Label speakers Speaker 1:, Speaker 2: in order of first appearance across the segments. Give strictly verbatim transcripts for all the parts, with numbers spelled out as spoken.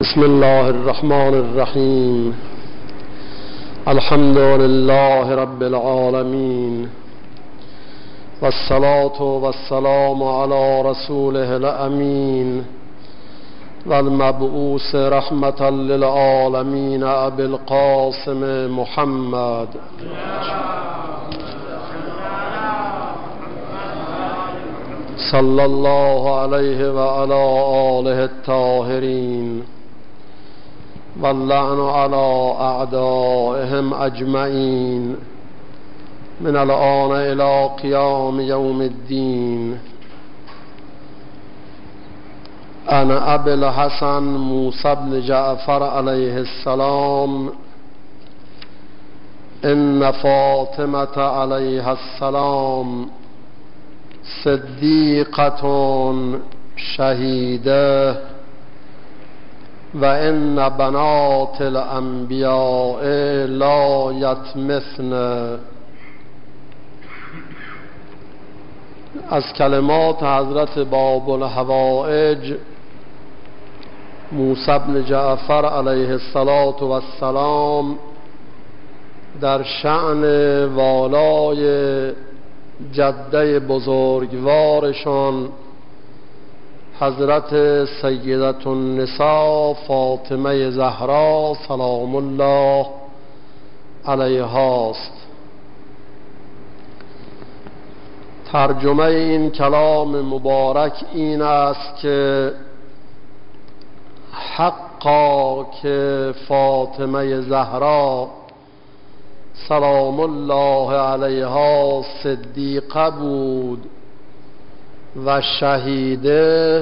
Speaker 1: بسم الله الرحمن الرحیم. الحمد لله رب العالمین والصلاة والسلام على رسوله الامین والمبعوث رحمة للعالمین ابی القاسم محمد صلی الله علیه و علی آله الطاهرین واللعن على اعدائهم اجمعین من الآن الى قیام یوم الدین. انا ابی الحسن موسی بن جعفر علیه السلام ان فاطمة علیها السلام صدیقة شهیده و ان بنات الانبیاء لا یتمثن. از کلمات حضرت باب الحوائج موسی بن جعفر علیه السلام در شأن والای جده بزرگوارشان حضرت سیدة النساء فاطمه زهرا سلام الله علیها است. ترجمه این کلام مبارک این است که حقا که فاطمه زهرا سلام الله علیها صدیقه بود و شهیده،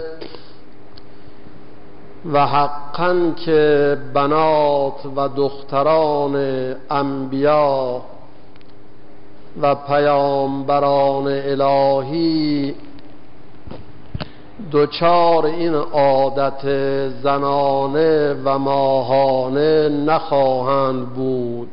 Speaker 1: و حقا که بنات و دختران انبیا و پیامبران الهی دوچار این عادت زنانه و ماهانه نخواهند بود.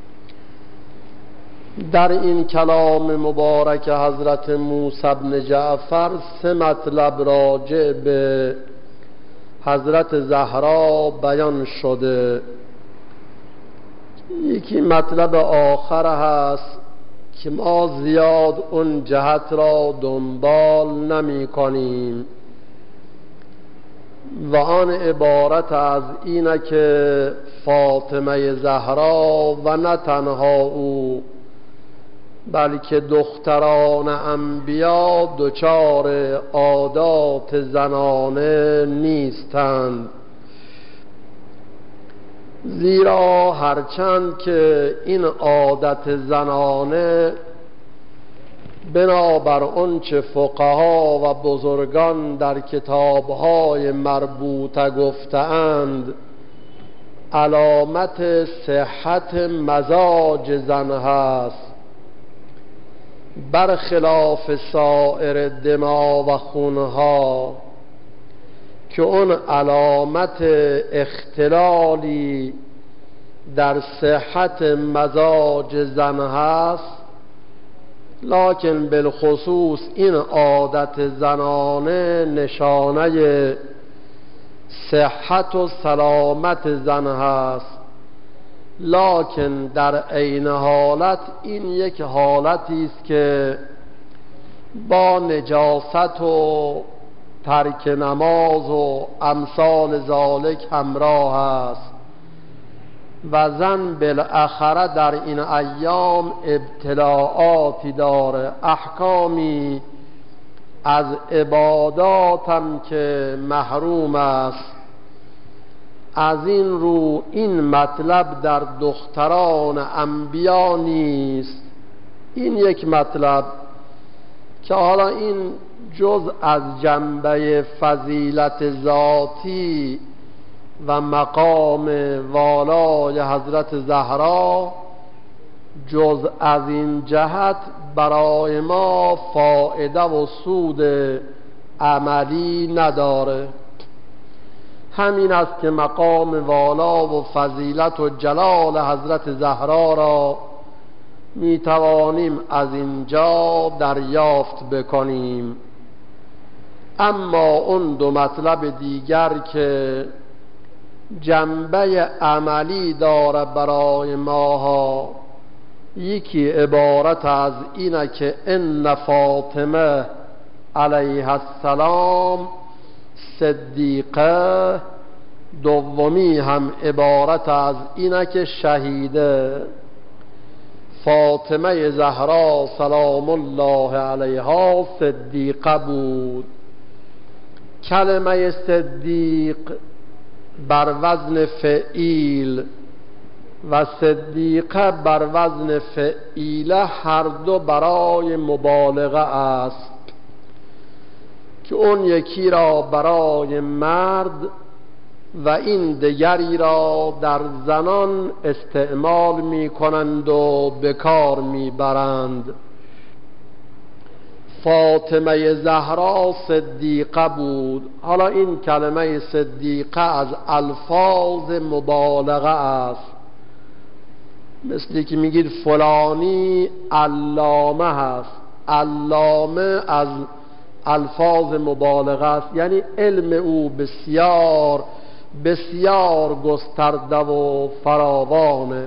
Speaker 1: در این کلام مبارک حضرت موسی بن جعفر سه مطلب راجع به حضرت زهرا بیان شده. یکی مطلب آخر هست که ما زیاد اون جهت را دنبال نمی کنیم و آن عبارت از اینه که فاطمه زهرا و نه تنها او بلکه دختران انبیا دچار عادات زنانه نیستند، زیرا هرچند که این عادت زنانه بنابر آنچه فقها و بزرگان در کتابهای مربوطه گفته‌اند علامت صحت مزاج زن هست، برخلاف سایر دما و خونها که اون علامت اختلالی در صحت مزاج زن هست، لکن بالخصوص این عادت زنانه نشانه صحت و سلامت زن هست، لکن در عین حالت این یک حالتی است که با نجاست و ترک نماز و امثال ذالک همراه است و زن بالاخره در این ایام ابتلاعاتی داره، احکامی از عبادات هم که محروم است. از این رو این مطلب در دختران انبیا نیست. این یک مطلب که حالا این جز از جنبه فضیلت ذاتی و مقام والای حضرت زهرا، جز از این جهت برای ما فایده و سود عملی نداره. همین است که مقام والا و فضیلت و جلال حضرت زهرا را می توانیم از اینجا دریافت بکنیم. اما اون دو مطلب دیگر که جنبه عملی داره برای ماها. یکی عبارت از اینه که ان فاطمه علیه السلام صدیقه، دومی هم عبارت از اینه که شهیده. فاطمه زهرا سلام الله علیها صدیقه بود. کلمه صدیق بر وزن فعیل و صدیقه بر وزن فعیله هر دو برای مبالغه است که اون یکی را برای مرد و این دیگری را در زنان استعمال می کنند و به کار می برند. فاطمه زهرا صدیقه بود. حالا این کلمه صدیقه از الفاظ مبالغه است، مثلی که میگید فلانی علامه هست. علامه از الفاظ مبالغه است، یعنی علم او بسیار بسیار گسترده و فراوانه.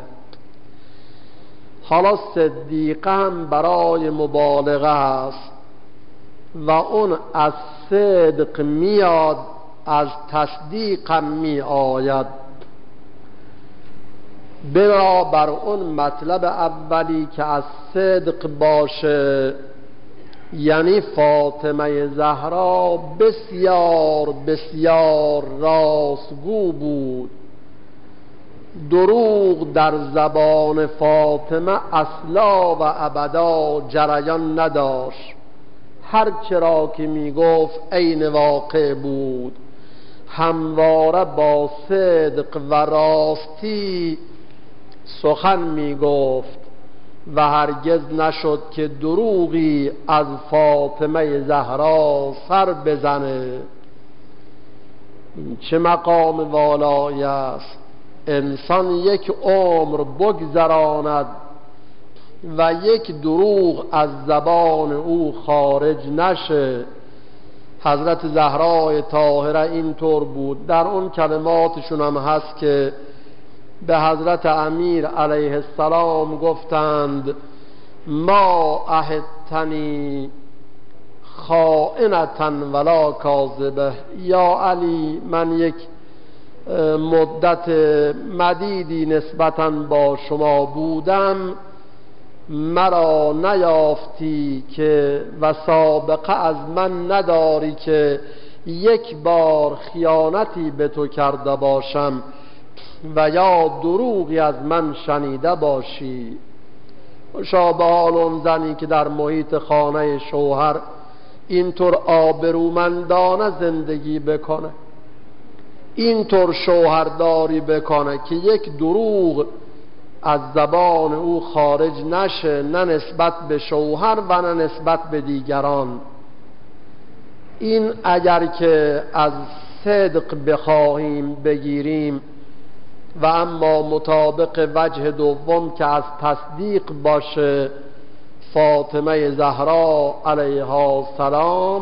Speaker 1: حالا صدیقه هم برای مبالغه است و اون از صدق میاد، از تصدیق هم می آید. بنابر اون مطلب اولی که از صدق باشه، یعنی فاطمه زهرا بسیار بسیار راستگو بود. دروغ در زبان فاطمه اصلا و ابدا جریان نداشت. هر چرا که می گفت عین واقع بود. همواره با صدق و راستی سخن می گفت و هرگز نشد که دروغی از فاطمه زهرا سر بزنه. چه مقام والایی است انسان یک عمر بگذراند و یک دروغ از زبان او خارج نشه. حضرت زهرای طاهره اینطور بود. در اون کلماتشون هم هست که به حضرت امیر علیه السلام گفتند ما احدتنی خائنة ولا کاذبه. یا علی، من یک مدت مدیدی نسبتاً با شما بودم، مرا نیافتی که و سابقه از من نداری که یک بار خیانتی به تو کرده باشم و یا دروغی از من شنیده باشی. شابه حال اون زنی که در محیط خانه شوهر اینطور آبرومندانه زندگی بکنه، اینطور شوهرداری بکنه که یک دروغ از زبان او خارج نشه، نه نسبت به شوهر و نه نسبت به دیگران. این اگر که از صدق بخواهیم بگیریم و اما مطابق وجه دوم که از تصدیق باشه، فاطمه زهرا علیها السلام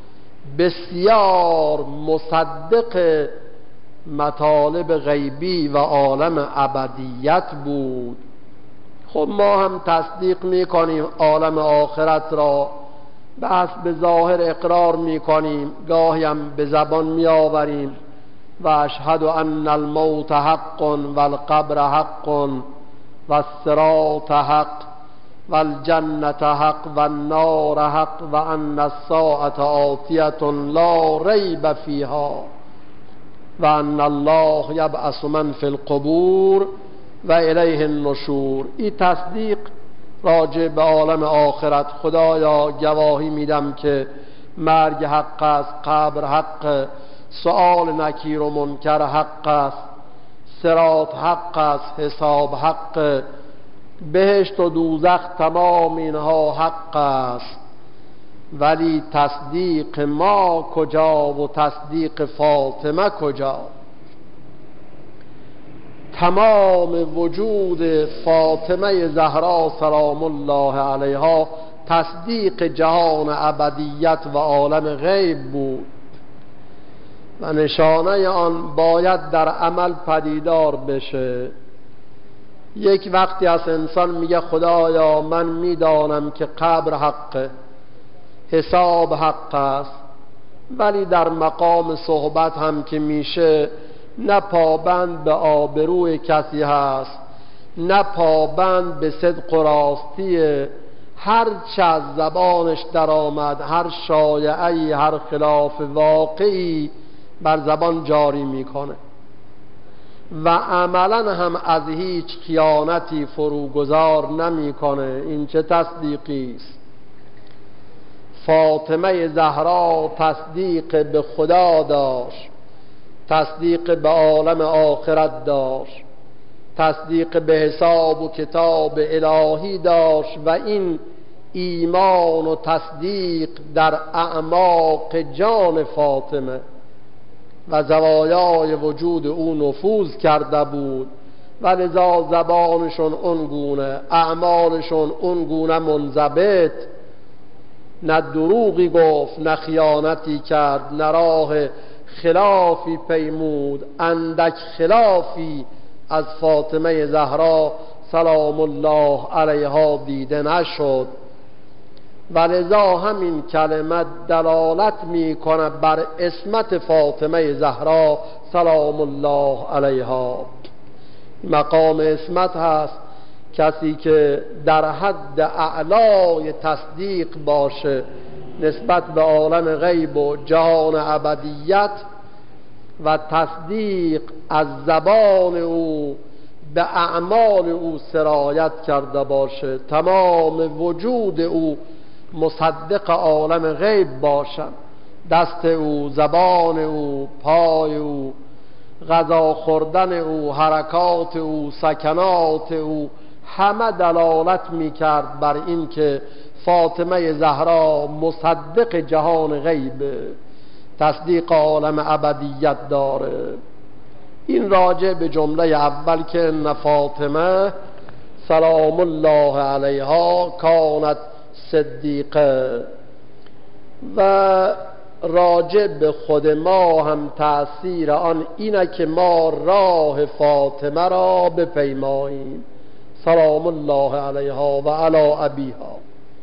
Speaker 1: بسیار مصدق مطالب غیبی و عالم ابدیت بود. خب ما هم تصدیق میکنیم عالم آخرت را، بس به ظاهر اقرار میکنیم، گاهی هم به زبان میآوریم و اشهد ان الموت حق و القبر حق و الصراط حق و الجنت حق و النار حق و ان الساعة آتیة لا ریب فیها و ان الله یبعث من فی القبور و الیه النشور. این تصدیق راجع به عالم آخرت. خدایا گواهی میدم که مرگ حق است، قبر حق، سؤال نکیر و منکر حق است، صراط حق است، حساب حق، بهشت و دوزخ تمام اینها حق است. ولی تصدیق ما کجا و تصدیق فاطمه کجا؟ تمام وجود فاطمه زهرا سلام الله علیها تصدیق جهان ابدیت و عالم غیب بود. و نشانه آن باید در عمل پدیدار بشه. یک وقتی از انسان میگه خدایا من میدانم که قبر حقه، حساب حق است، ولی در مقام صحبت هم که میشه نه پابند به آبروی کسی هست، نه پابند به صدق و راستی. هر چه از زبانش در آمد، هر شایعی، هر خلاف واقعی بر زبان جاری میکنه و عملا هم از هیچ خیانتی فروگذار نمیکنه. این چه تصدیقی است؟ فاطمه زهرا تصدیق به خدا داشت، تصدیق به عالم آخرت داشت، تصدیق به حساب و کتاب الهی داشت و این ایمان و تصدیق در اعماق جان فاطمه و زوایای وجود او نفوذ کرده بود و لذا زبانشون اونگونه، اعمالشون اونگونه منضبط، نه دروغی گفت، نه خیانتی کرد، نه راه خلافی پیمود. اندک خلافی از فاطمه زهرا سلام الله علیها دیده نشد و لذا همین کلمه دلالت میکنه بر عصمت فاطمه زهرا سلام الله علیها. مقام عصمت هست کسی که در حد اعلای تصدیق باشه نسبت به عالم غیب و جهان ابدیت و تصدیق از زبان او به اعمال او سرایت کرده باشه، تمام وجود او مصدق عالم غیب باشد، دست او، زبان او، پای او، غذا خوردن او، حرکات او، سکنات او، همه دلالت می کرد بر این که فاطمه زهرا مصدق جهان غیب، تصدیق عالم ابدیت داره. این راجع به جمله اول که ان فاطمه سلام الله علیها کانت صدیقه، و راجع به خود ما هم تأثیر آن اینه که ما راه فاطمه را بپیماییم سلام الله علیها و علی ابیها،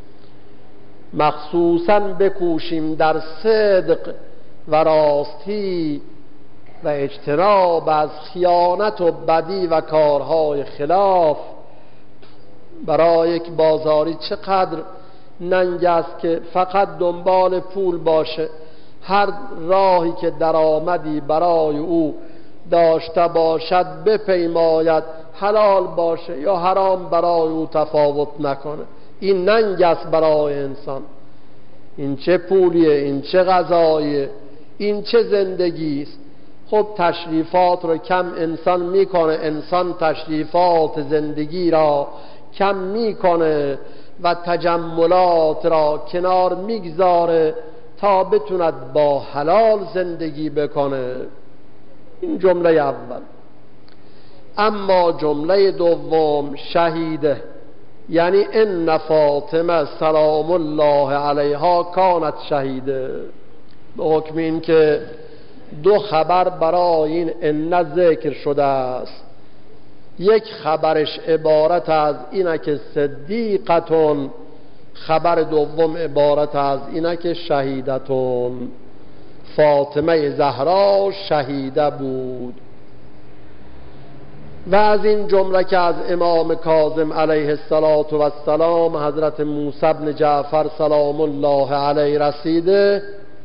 Speaker 1: مخصوصاً بکوشیم در صدق و راستی و اجتناب از خیانت و بدی و کارهای خلاف. برای یک بازاری چقدر ننگ است که فقط دنبال پول باشه، هر راهی که درآمدی برای او داشته باشد بپیماید، حلال باشه یا حرام برای او تفاوت نکنه. این ننگ است برای انسان. این چه پولیه، این چه غذاییه، این چه زندگی است. خب تشریفات رو کم انسان میکنه، انسان تشریفات زندگی را کم میکنه و تجملات را کنار میگذاره تا بتوند با حلال زندگی بکنه. این جمله اول. اما جمله دوم شهیده، یعنی ان فاطمه سلام الله علیها کانت شهیده، به حکم این که دو خبر برای این ان ذکر شده است. یک خبرش عبارت از اینه که صدیقتون، خبر دوم عبارت از اینه که شهیدتون. فاطمه زهرا شهیده بود و از این جمله که از امام کاظم علیه السلام حضرت موسی بن جعفر سلام الله علیه رسیده،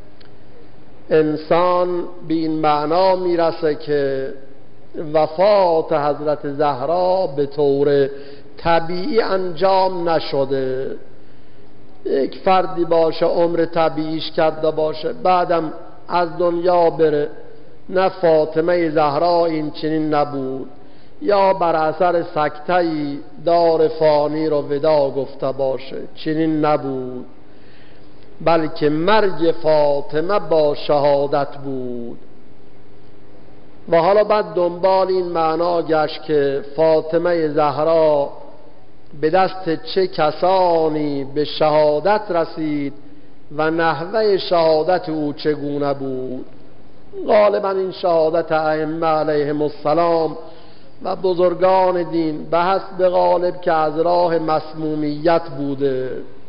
Speaker 1: انسان به این معنا میرسه که وفات حضرت زهرا به طور طبیعی انجام نشده. یک فردی باشه عمر طبیعیش کرده باشه بعدم از دنیا بره، نه فاطمه زهرا این چنین نبود، یا بر اثر سکته‌ای دار فانی رو ودا گفته باشه، چنین نبود، بلکه مرگ فاطمه با شهادت بود. و حالا بعد دنبال این معنا گشت که فاطمه زهرا به دست چه کسانی به شهادت رسید و نحوه شهادت او چگونه بود. غالبا این شهادت ائمه علیهم السلام و بزرگان دین به حسب غالب که از راه مسمومیت بوده.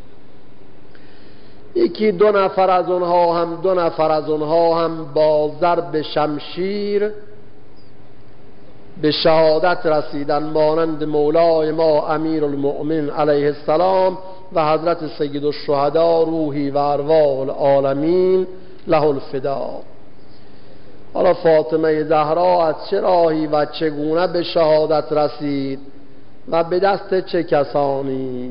Speaker 1: یکی دو نفر از اونها هم دو نفر از اونها هم با ضرب شمشیر به شهادت رسیدن، مانند مولای ما امیر المؤمن علیه السلام و حضرت سید الشهدا روحی و ارواح العالمین له الفدا. حالا فاطمه زهرا از چه راهی و چگونه به شهادت رسید و به دست چه کسانی؟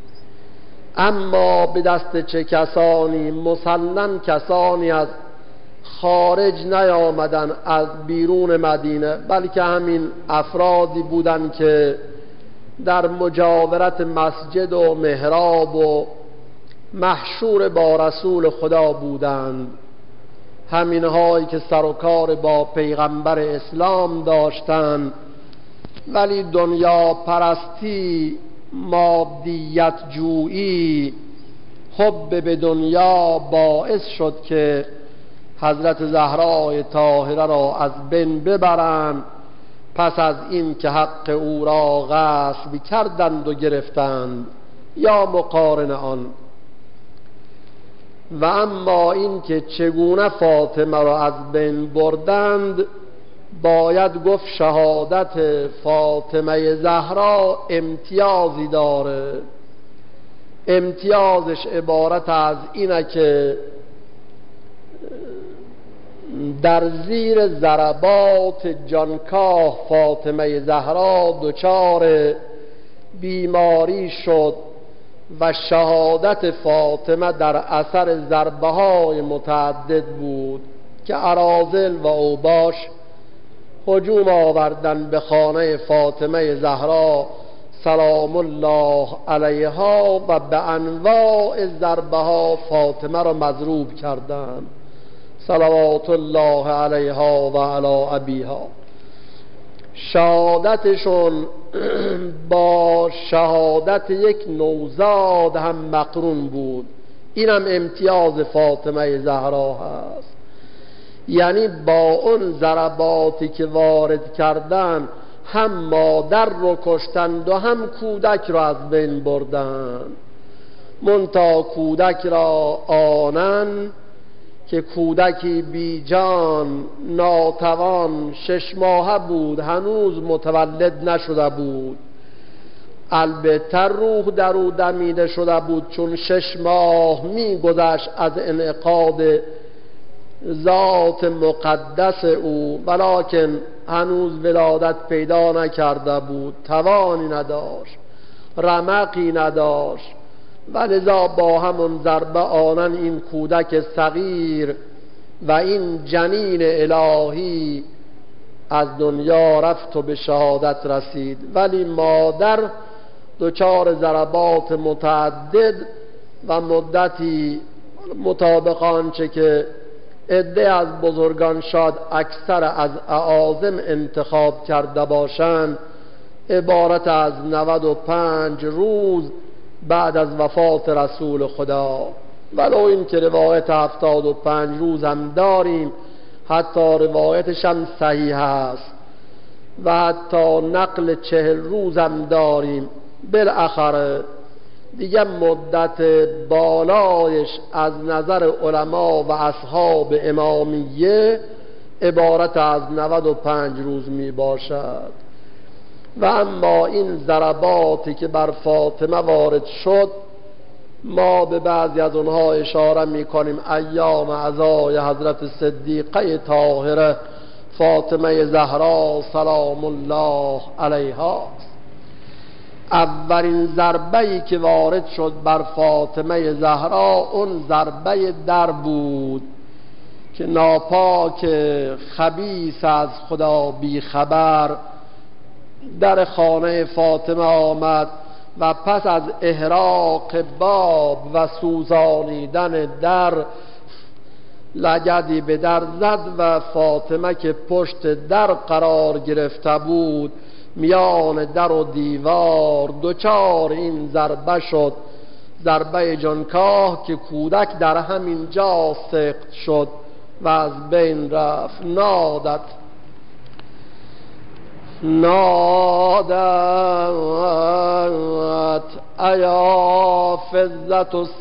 Speaker 1: اما به دست چه کسانی؟ مسلم کسانی از خارج نیامدن، از بیرون مدینه، بلکه همین افرادی بودند که در مجاورت مسجد و محراب و محشور با رسول خدا بودند. همین هایی که سر و کار با پیغمبر اسلام داشتند، ولی دنیا پرستی، مادیت جویی، حب به دنیا باعث شد که حضرت زهرای طاهره را از بین ببرند. پس از این که حق او را غصب کردند و گرفتند یا مقارن آن. و اما این که چگونه فاطمه را از بین بردند، باید گفت شهادت فاطمه زهرا امتیازی داره. امتیازش عبارت از اینه که در زیر ضربات جانکاه فاطمه زهرا دچار بیماری شد و شهادت فاطمه در اثر ضربه های متعدد بود که اراذل و اوباش هجوم آوردن به خانه فاطمه زهرا سلام الله علیها و به انواع ضربه ها فاطمه را مضروب کردند صلوات الله علیها و علی ابیها. شهادتشون با شهادت یک نوزاد هم مقرون بود. اینم امتیاز فاطمه زهرا هست، یعنی با اون ضرباتی که وارد کردن هم مادر رو کشتند و هم کودک را از بین بردند. منتها کودک را آنن که کودکی بی جان ناتوان شش ماهه بود، هنوز متولد نشده بود. البته روح در او دمیده شده بود چون شش ماه می گذشت از انعقاد ذات مقدس او، ولکن هنوز ولادت پیدا نکرده بود، توانی نداشت، رمقی نداشت، ولذا با همون ضربه آنن این کودک صغیر و این جنین الهی از دنیا رفت و به شهادت رسید. ولی مادر دچار ضربات متعدد و مدتی مطابق آنچه که عده از بزرگان شاید اکثر از اعاظم انتخاب کرده باشند، عبارت از نود و پنج روز بعد از وفات رسول خدا، ولو این که روایت هفتاد و پنج روز هم داریم، حتی روایتش هم صحیح است و حتی نقل چهل روز هم داریم. بالاخره دیگه مدت بالایش از نظر علما و اصحاب امامیه عبارت از نود و پنج روز می باشد. و اما این ضرباتی که بر فاطمه وارد شد، ما به بعضی از اونها اشاره می کنیم. ایام عزای حضرت صدیقه طاهره فاطمه زهرا سلام الله علیها، اولین ضربه‌ای که وارد شد بر فاطمه زهرا اون ضربه در بود که ناپاک خبیث از خدا بی خبر در خانه فاطمه آمد و پس از احراق باب و سوزانیدن در لگدی به در زد و فاطمه که پشت در قرار گرفته بود میان در و دیوار دوچار این ضربه شد، ضربه جانکاه که کودک در همین جا سقط شد و از بین رفت. نادت نادت ایا فزت و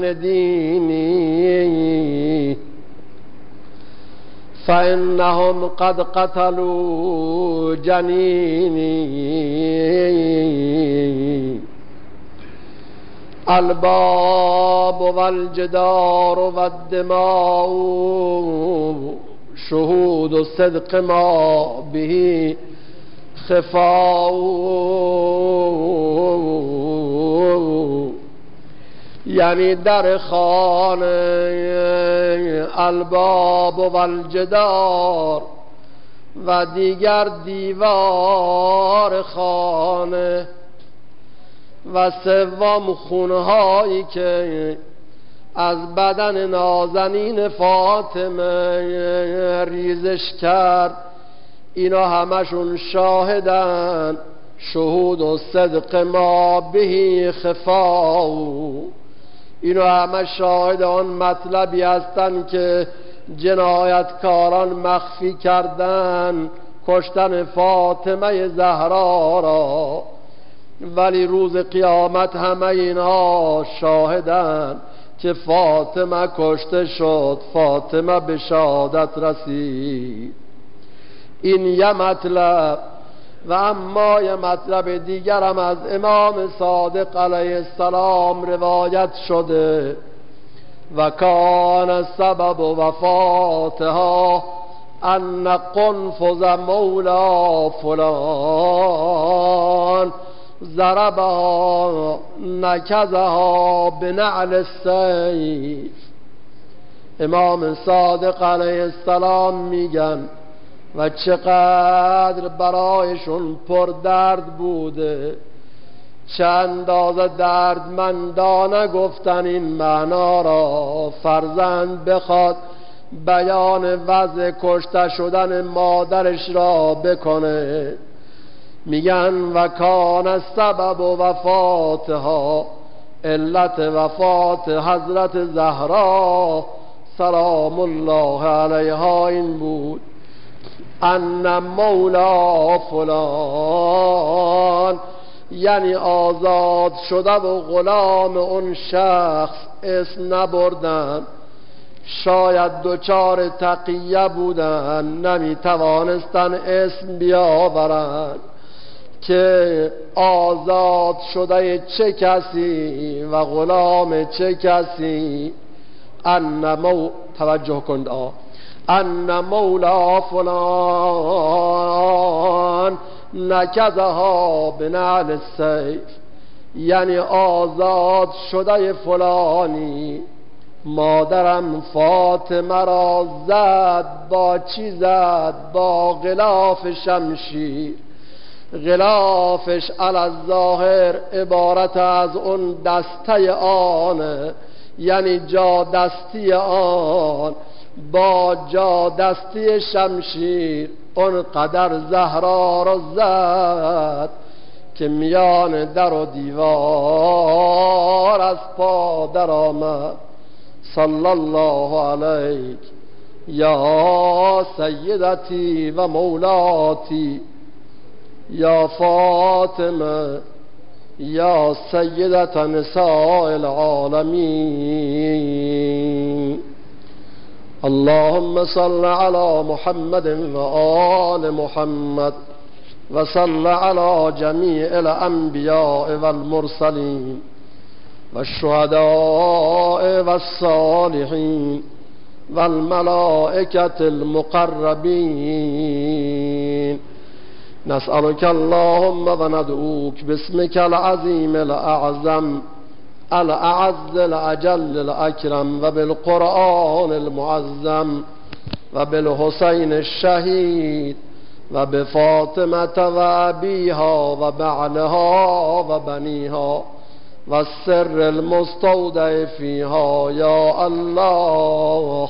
Speaker 1: سندینی فانهم قد قتلوا جنینی الباب والجدار والدماء شهود الصدق ما به خفاء. یعنی در خانه الباب و الجدار و دیگر دیوار خانه و سوم خونهایی که از بدن نازنین فاطمه ریزش کرد، اینا همشون شاهدن شهود و صدق ما بهی خفاء. اینا همه شاهد آن مطلبی هستن که جنایتکاران مخفی کردن، کشتن فاطمه زهرا را، ولی روز قیامت همه اینها شاهدن که فاطمه کشته شد، فاطمه به شهادت رسید. این یه مطلب. و اما یه مطلب دیگر هم از امام صادق علیه السلام روایت شده و کان سبب وفاتها ان قنفذ مولا فلان ضربها نکزها بنعل السیف. امام صادق علیه السلام میگن و چقدر برایشون پر درد بوده، چه اندازه دردمندانه گفتن این معنا را. فرزند بخواد بیان وضع کشته شدن مادرش را بکنه، میگن و کان سبب وفاتها، علت وفات حضرت زهرا سلام الله علیها این بود ان مولا فلان، یعنی آزاد شده و غلام اون شخص اسم نبردن، شاید دوچار تقیه بودن، نمی توانستن اسم بیاورن که آزاد شده چه کسی و غلام چه کسی. ان مو توجه کند آ ان مولا فلان نکزها بنعل السیف، یعنی آزاد شده فلانی مادرم فاطمه را زد. با چی زد؟ با غلاف شمشیر. غلافش علی الظاهر عبارت از اون دسته آنه، یعنی جا دستی آن. با جا دستی شمشیر اون قدر زهرا را زد که میان در و دیوار از پا در آمد. صلی الله علیک یا سیدتی و مولاتی یا فاطمه یا سیدت نساء العالمین. اللهم صل على محمد و آل محمد و صل على جمیع الانبیاء والمرسلین والشهداء والصالحین والملائکة المقربین. نسألك اللهم و ندعوك باسمك العظیم الاعظم الاعز الاجل الاکرم و بالقرآن المعظم و بالحسین الشهید و بفاطمة و ابیها و بعلها و بنیها و السر المستودع فیها یا الله.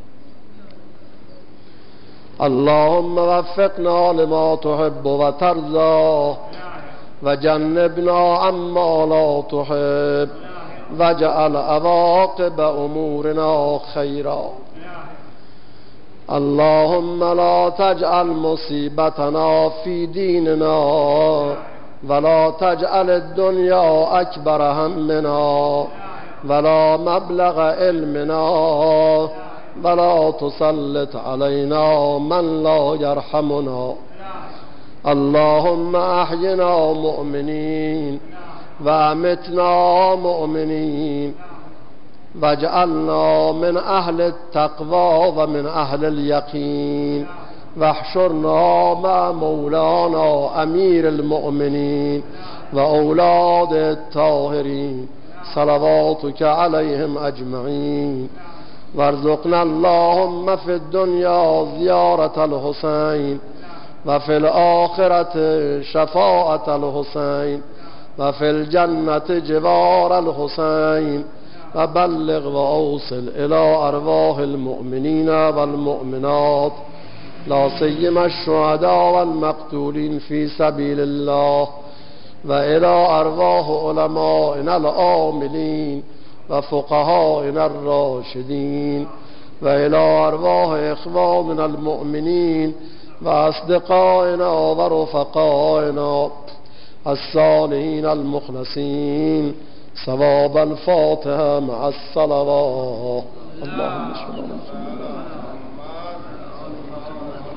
Speaker 1: اللهم وفقنا لما تحب و ترضى و جنبنا عما لا تحب و جعل عواقب امورنا خیرا. اللهم لا تجعل مصيبتنا في ديننا ولا تجعل الدنيا أكبر همنا ولا مبلغ علمنا ولا تسلط علينا من لا يرحمنا. اللهم أحينا مؤمنين وأمتنا مؤمنين واجعلنا من أهل التقوى ومن أهل اليقين واحشرنا مع مولانا أمير المؤمنين وأولاد الطاهرين صلواتك عليهم أجمعين. وارزقنا اللهم في الدنيا زيارة الحسين وفي الآخرة شفاعة الحسين وفي الجنة جوار الحسين وبلغ وأوصل إلى أرواح المؤمنين والمؤمنات لا سيما الشهداء والمقتولين في سبيل الله وإلى أرواح علمائنا العاملين وفقهائنا الراشدين وإلى أرواح إخواننا المؤمنين وأصدقائنا ورفقائنا الصالحين المخلصين. ثواب الفاتحة مع الصلوات. اللهم صل على محمد.